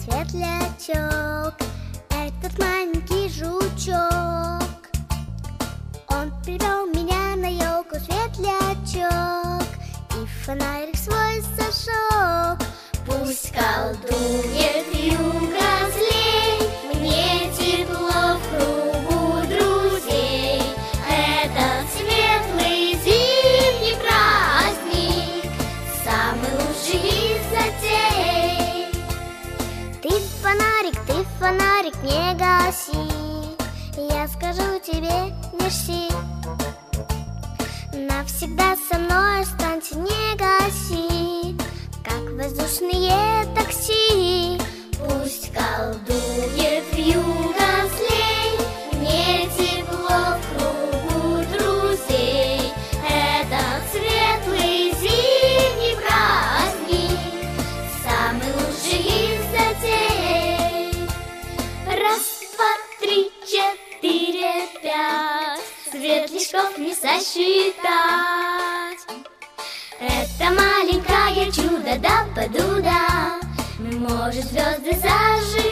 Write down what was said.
светлячок, этот маленький жучок. Он привел меня на елку, светлячок, и фонарик свой зажег. Пусть колдунья вьюга злей, мне тепло в кругу друзей. Этот светлый зимний праздник самый лучший из затей. Ты фонарик, не гаси, я скажу тебе, мерси. Навсегда со мной останься, не гаси, как воздушные такси. Пусть колдунья вьюга злей, мне тепло в кругу друзей. Этот светлый зимний праздник самый лучший из затей. Раз, два, три, четыре, пять, светлячков не сосчитать. Это маленькое чудо да-ба-дуда может звезды зажечь.